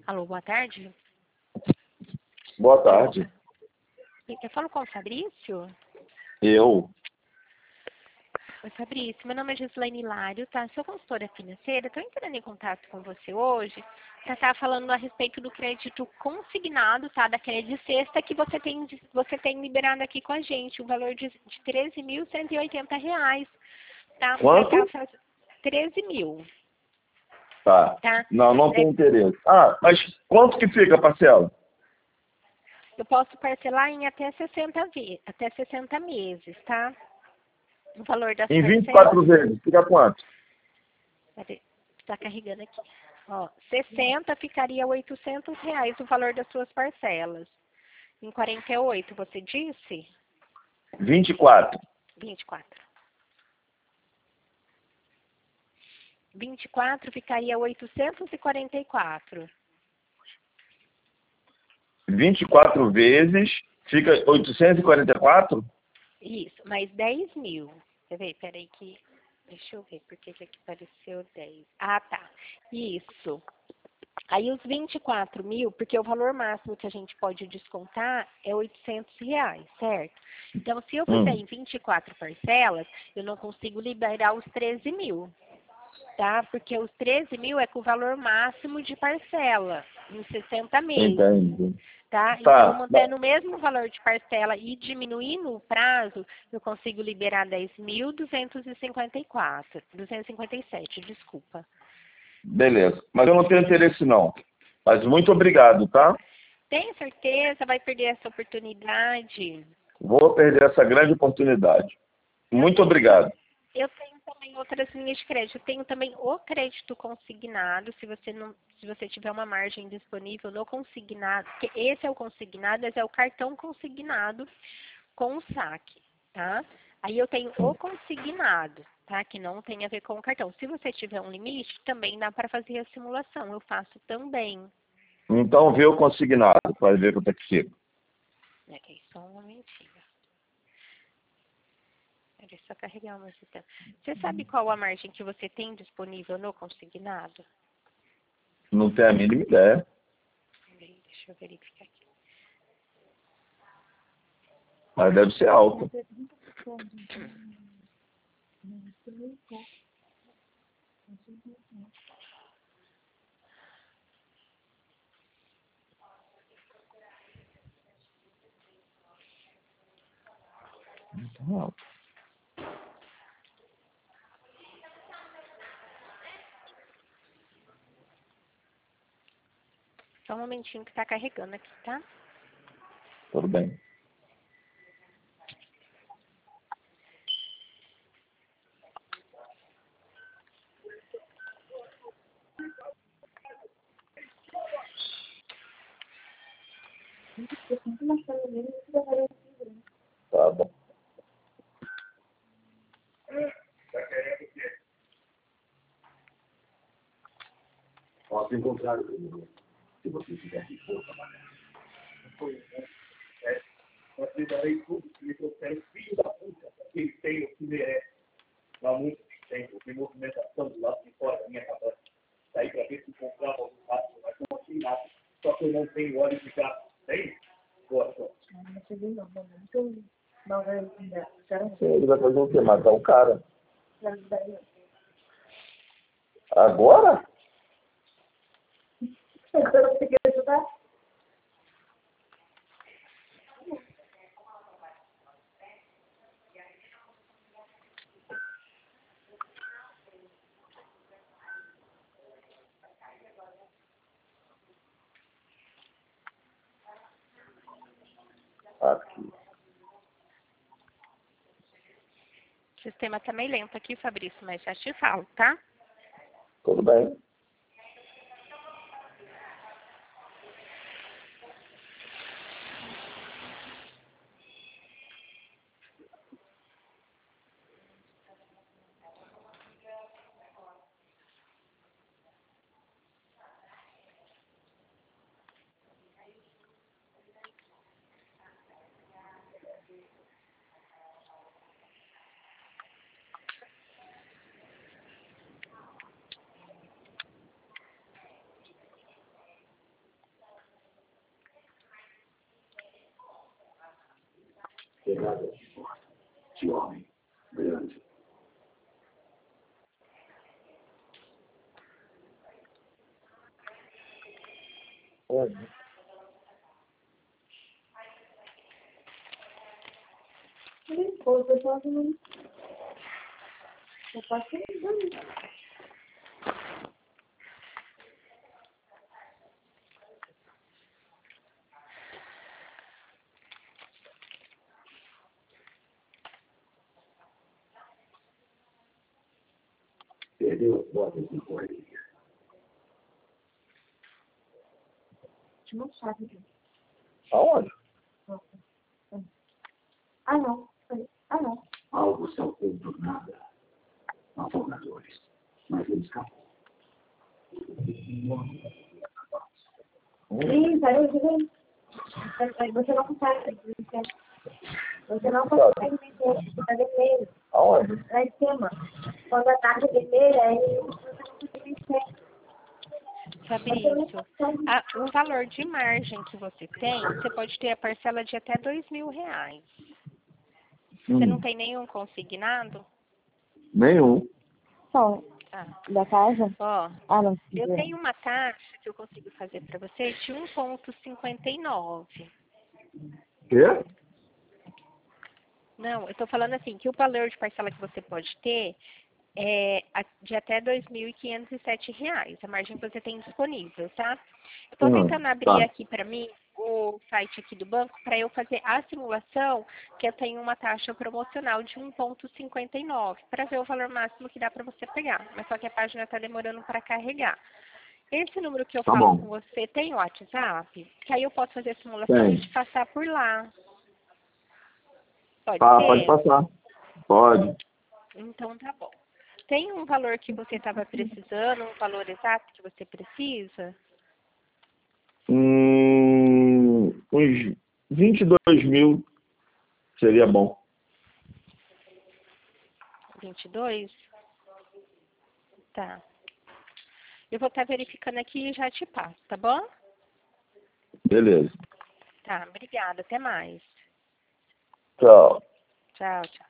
Alô, boa tarde. Boa tarde. Eu falo com o Fabrício? Eu? Oi, Fabrício, meu nome é Gislaine Hilário, tá? Sou consultora financeira, estou entrando em contato com você hoje para estar falando a respeito do crédito consignado, tá? Da crédito sexta que você tem liberado aqui com a gente, o valor de R$ 13.180, tá? Quanto? 13 mil, Tá. tá? Não tem interesse. Ah, mas quanto que fica a parcela? Eu posso parcelar em até 60 meses, tá? O valor das Em parcelas... 24 vezes, fica quanto? Está carregando aqui. Ó, 60 ficaria R$ 800 o valor das suas parcelas. Em 48, você disse? 24. 24. 24 ficaria 844. 24 vezes, fica 844? Isso, mais 10 mil. Quer ver? Peraí que... Deixa eu ver, por que aqui apareceu 10? Ah, tá. Isso. Aí os 24 mil, porque o valor máximo que a gente pode descontar é R$ 800, certo? Então, se eu fizer em 24 parcelas, eu não consigo liberar os 13 mil, tá? Porque os 13 mil é com o valor máximo de parcela, em 60 meses. Entendi. Tá? Tá. Então, mantendo o mesmo valor de parcela e diminuindo o prazo, eu consigo liberar 10.254, 257, desculpa. Beleza. Mas eu não tenho interesse não. Mas muito obrigado, tá? Tem certeza? Vai perder essa oportunidade? Vou perder essa grande oportunidade. Muito obrigado. Eu tenho também outras linhas de crédito. Eu tenho também o crédito consignado, se você tiver uma margem disponível no consignado, porque esse é o consignado, esse é o cartão consignado com o saque, tá? Aí eu tenho o consignado, tá? Que não tem a ver com o cartão. Se você tiver um limite, também dá para fazer a simulação. Eu faço também. Então vê o consignado, para ver quanto é que fica. Ok, só um momentinho. Deixa eu só carregar uma cita. Você sabe qual a margem que você tem disponível no consignado? Não tenho a mínima ideia. Deixa eu verificar aqui. Mas deve ser alta. Muito alta. Só um momentinho que está carregando aqui, tá? Tudo bem. Tá bom. Posso encontrar se você tiver que for trabalhar. Eu darei tudo que eu quero, filho da puta, que ele tem o que merece. Não há muito tempo, tem movimentação do lado de fora da minha cabeça. Daí para ver se comprava algum rato, mas não achei nada. Só que eu não tenho óleo de gato. Tem? Boa sorte. Ele vai fazer o quê? Matar o cara? Agora? Agora você quer ajudar? Aqui. O sistema está meio lento aqui, Fabrício, mas já te falo, tá? Tudo bem. Chegada de porta de homem grande. Olha. Eu posso ir. Perdeu as botas de correria. Tinha uma chave aqui. Aonde? Ah, não. Ah, não. Algo se oculto nada. Afogadores. Mas ele escapou. Sim, peraí, você não consegue. Você não consegue vencer. Você está vermelho. Aonde? Lá em cima. Quando a tarde é vermelha, aí você não consegue vencer. Fabrício, o valor de margem que você tem, você pode ter a parcela de até R$ 2.000. Você não tem nenhum consignado? Nenhum. Só Ah, da casa? ó, Ah, não. eu tenho uma taxa que eu consigo fazer para você de 1,59. Quê? Não, eu estou falando assim, que o valor de parcela que você pode ter é de até R$ 2.507, a margem que você tem disponível, tá? Eu estou tentando abrir Tá. aqui para mim o site aqui do banco para eu fazer a simulação, que eu tenho uma taxa promocional de 1,59 para ver o valor máximo que dá para você pegar. Mas só que a página está demorando para carregar. Esse número que eu Tá falo bom. com você tem o WhatsApp? Que aí eu posso fazer a simulação e Tem. te passar por lá. Pode Tá, ser? pode passar. Pode. Então tá bom. Tem um valor que você estava precisando, um valor exato que você precisa? Uns 22 mil seria bom. 22? Tá. Eu vou estar verificando aqui e já te passo, tá bom? Beleza. Tá, obrigada. Até mais. Tchau. Tchau, tchau.